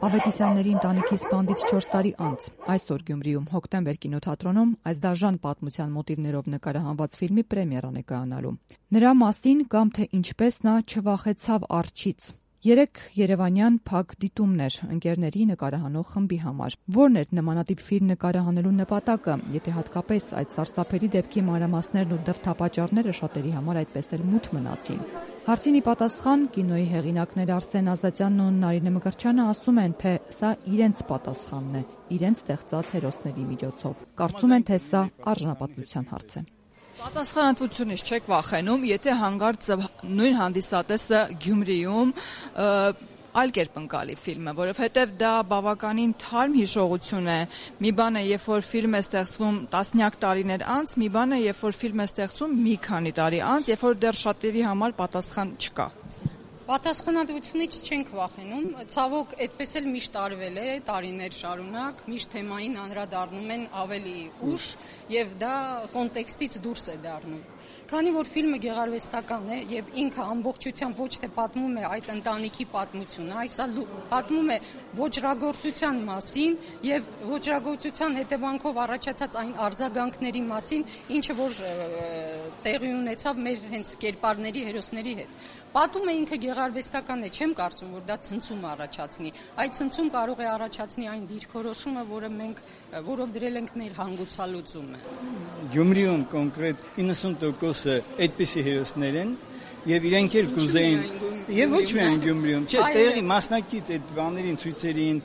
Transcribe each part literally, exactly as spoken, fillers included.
Ավետիսյանների ընտանիքի սպանդից չորս տարի անց այսօր Գյումրիում Հոկտեմբեր կինոթատրոնում այս դաժան պատմության մոտիվներով նկարահանված ֆիլմի պրեմիերան է կայանալու։ Նրա մասին կամ թե ինչպես նա չվախեցավ արջից։ Երեք երևանյան փակ դիտումներ ընկերների նկարահանող խմբի համար։ Որն էր նմանատիպ ֆիլմ նկարահանելու նպատակը, եթե հատկապես այդ սարսափելի դեպքի մանրամասներն ու դրդապատճառները շատերի համար այդպես էլ մութ մնացին։ Հարցին ի պատասխան կինոյի հեղինակներ Արսեն Ազատյանն ու Նարինե Մկրտչյանը ասում են, թե սա իրենց պատասխանն է, իրենց ստեղծած հերոսների միջոցով։ Կարծում են, թե սա արժանապատվության հարց է։ Պատասխանատվությունից չեք վախենում, եթե հանկարծ նույն հանդիսատեսը Գյումրիում այլ կերպ ընկալի ֆիլմը, որովհետև դա բավականին թարմ հիշողություն է։ Մի բան է, երբ որ ֆիլմ է ստեղծվում տասնյակ տարիներ անց, մի բան է, երբ որ ֆիլմ է ստեղծվում մի քանի տարի անց, երբ որ դեռ շատերի համար պատասխան չկա։ Պատասխանատվությունից չենք վախենում, ցավոք այդպես էլ միշտ արվել է տարիներ շարունակ, միշտ թեմային անդրադառնում են ավելի ուշ եւ դա կոնտեքստից դուրս է դառնում։ Քանի որ ֆիլմը գեղարվեստական է եւ ինքը ամբողջությամբ ոչ թե պատմում է այդ ընտանիքի պատմությունը, այսա պատմում է ոճրագործության մասին եւ ոճրագործության հետևանքով առաջացած այն արձագանքների մասին, ինչը որ տեղի ունեցավ մեր հենց կերպարների հերոսների հետ։ Պատումը ինքը գեղարվեստական է, չեմ կարծում, որ դա ցնցում առաջացնի։ Այդ ցնցում կարող է առաջացնի այն դիրքորոշումը, որը մենք որով դրել ենք մեր հանգուցալուծումը։ Գյումրիում կոնկրետ իննսուն տոկոսը այդպիսի հերոսներ են եւ իրենք էլ կուզեին եւ ոչ միայն Գյումրիում, չէ, տեղի մասնակից այդ բաներին ցույցերին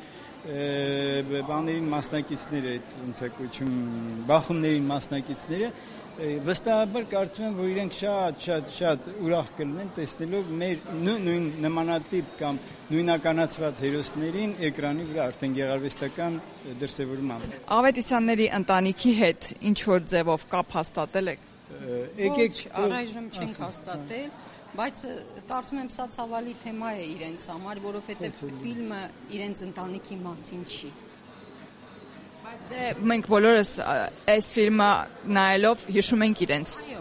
բաներին մասնակիցները, այդ ոնց է կոչում, բախումներին մասնակիցները վստահաբար կարծում եմ, որ իրենք շատ շատ շատ ուրախ կլինեն տեսնելով մեր նույն նմանատիպ կամ նույնականացված հերոսներին էկրանի վրա արդեն գեղարվեստական դրսևորմամբ։ Ավետիսյանների ընտանիքի հետ ինչ որ ձևով կապ հաստատել եք։ Եկեք, առայժմ չենք հաստատել, բայց կարծում եմ սա ցավալի թեմա է իրենց համար, որովհետև ֆիլմը իրենց ընտանիքի մասին չի։ Դե մենք բոլորս այս ֆիլմը նայելով հիշում ենք իրենց։ Այո։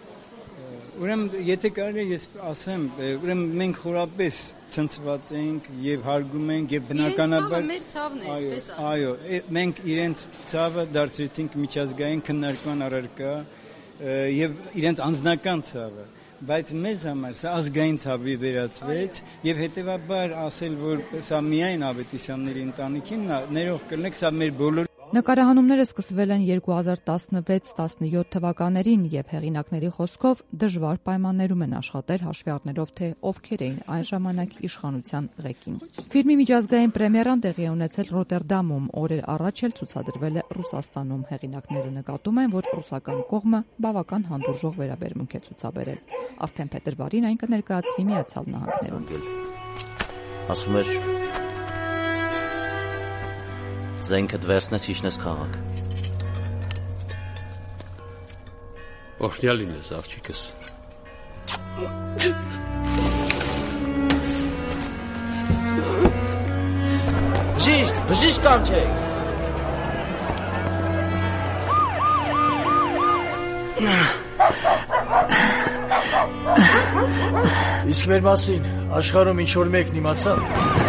Ուրեմն եթե կարելի է ես ասեմ, ուրեմն մենք խորապես ցնցված ենք եւ հարգում ենք եւ բնականաբար մեր ցավն է, այսպես ասած։ Այո, մենք իրենց ցավը դարձրեցինք միջազգային քննարկման առարկա եւ իրենց անձնական ցավը, բայց մեզ համար սա ազգային ցավի վերածվեց եւ հետեւաբար ասել, որ սա միայն Ավետիսյանների ընտանիքին ներող կլինեք, սա մեր բոլոր Նկարահանումները սկսվել են երկու հազար տասնվեց տասնյոթ թվականներին եւ հեղինակների խոսքով դժվար պայմաններում են աշխատել հաշվի առնելով թե ովքեր էին այն ժամանակ իշխանության ղեկին։ Ֆիլմի միջազգային պրեմիերան տեղի է ունեցել Ռոտերդամում, օրեր առաջ էլ ցուցադրվել է Ռուսաստանում։ Հեղինակները նկատում են, որ ռուսական կողմը բավական հանդուրժող վերաբերմունք է ցուցաբերել։ Արդեն փետրվարին այն կներկայացվի Միացյալ Նահանգներում։ Ասում էր Զենքը դվերցնես իջնես քաղաք։ Օրհնյալ լինես, աղջիկս։ Բժիշկ, բժիշկ կանչեք։ Իսկ մեր մասին աշխարհում ինչ որ մեկն իմացավ։